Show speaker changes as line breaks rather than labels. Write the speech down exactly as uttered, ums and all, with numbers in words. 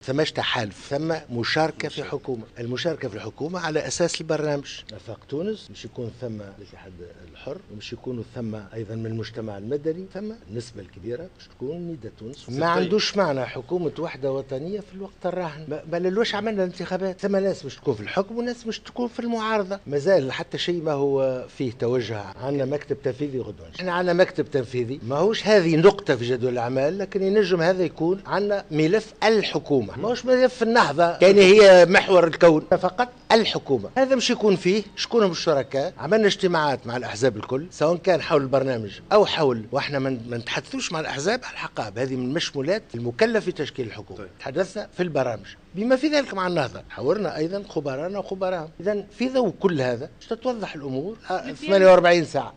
ثماش تحالف، ثم مشاركة في حكومة. المشاركة في الحكومة على أساس البرنامج. نفاق تونس مش يكون ثم الاتحاد الحر، ومش يكونوا ثم أيضا من المجتمع المدني، ثم النسبة الكبيرة مش تكون نداء تونس. ما عندوش معنى حكومة وحدة وطنية في الوقت الراهن. ما للوش عملنا الانتخابات، ثم ناس مش تكون في الحكم وناس مش تكون في المعارضة. مازال حتى شيء ما هو فيه توجه. عندنا مكتب تنفيذي غدوة، احنا عندنا مكتب تنفيذي ماهوش هذه نقطة في جدول الأعمال، لكن ينجم هذا يكون عندنا ملف الحكومة، ماهوش ملف النهضة كان هي محور الكون، فقط الحكومة. هذا مش يكون فيه شكون هم الشركاء. عملنا اجتماعات مع الأحزاب الكل، سواء كان حول البرنامج أو حول، واحنا ما نتحدثوش مع الأحزاب على الحقائب، هذه من المشمولات المكلف في تشكيل الحكومة. طيب. تحدثنا في البرامج بما في ذلك مع النهضة، حاورنا أيضا خبرانا وخبراهم. إذا في ضوء كل هذا تتوضح الأمور ثمانية وأربعين ساعة.